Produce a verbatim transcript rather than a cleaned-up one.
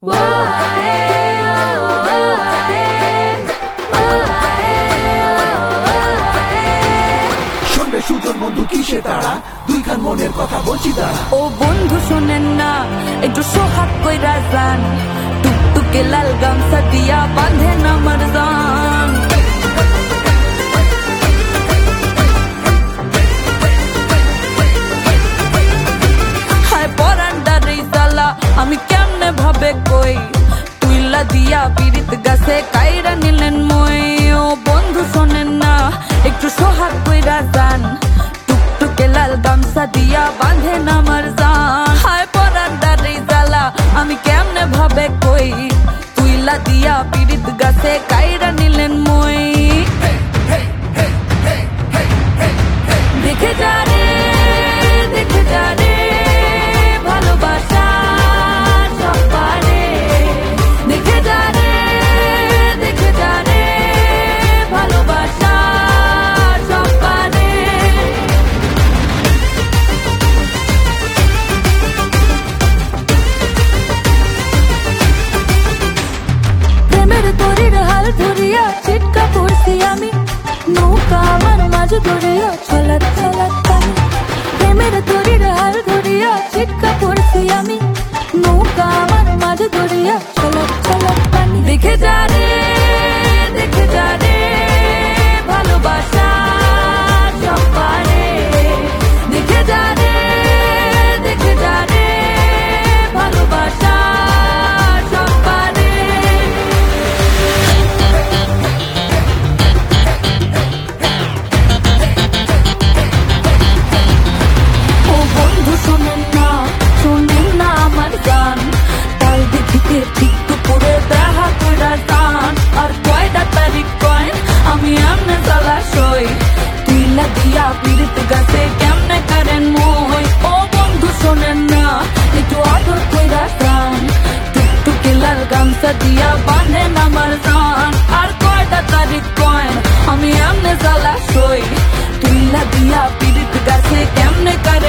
শুনবে সুজন বন্ধু কিসে তারা দুই খান মনের কথা বলছি তারা। ও বন্ধু শোনেন না একটু সোহাগ কইরা যান, টুকটুকে লাল গামছা দিয়া বাঁধেন আমার জান। হায় পরান্ডারে জ্বালা আমি কেমনে ভাবে কই, তুইলা দিয়া পিরিত গাছে কাইরা নিলেন মই। ও বন্ধু শোনেন না একটু সোহাগ কইরা যান, টুকটুকে লাল গামছা দিয়া বাঁধেন আমার জান। হায় পরান্ডারে জ্বালা আমি কেমনে ভাবে কই, তুইলা দিয়া পিরিত গাছে কাইরা নিলেন মই। দেখে যা রে দেখে যা রে ভালোবাসা সব পারে, দেখে যা রে দেখে যা রে ভালোবাসা সব পারে। প্রেমের তরির হাল ধরিয়া চিটকা পড়ছি আমি, নৌকা আমার মাঝ ধরিয়া ছলাত ছলাত পানি। প্রেমের তরির হাল ধরিয়া চিটকা পড়ছি আমি, নৌকা আমার মাঝ ধরিয়া ছলাত ছলাত পানি। দেখে যা রে দেখে যা রে ভালোবাসা সব পারে, দেখে যা রে দেখে যা রে ভালোবাসা সব পারে। ও বন্ধু শোনেন না শোনেন না আমার গান, তাল দেখিতে ঠিক দুপুরে দেখা কইরা গান। আর কয়টা তারিখ কয়েন আমি আমনে জলাশয়, তুইলা দিয়া পিরিত গাছে কেমনে কারেন মই। ও বন্ধু শোনেন না একটু আদর কইরা গান, টুকটুকে লাল গামছা দিয়া বাঁধেন আমার জান। আর কয়টা তারিখ কয়েন আমি আমনে জলাশয়, তুইলা দিয়া পিরিত গাছে কেমনে কারেন